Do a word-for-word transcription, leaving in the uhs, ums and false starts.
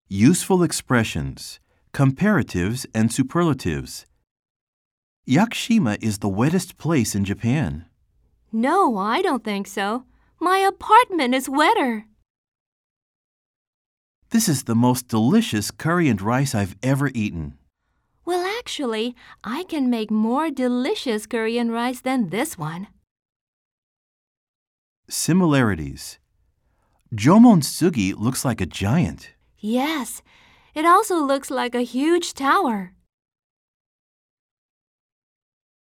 Useful expressions, comparatives and superlatives. Yakushima is the wettest place in Japan. No, I don't think so. My apartment is wetter. This is the most delicious curry and rice I've ever eaten. Well, actually, I can make more delicious curry and rice than this one. Similarities. Jomon Sugi looks like a giant. Yes, it also looks like a huge tower.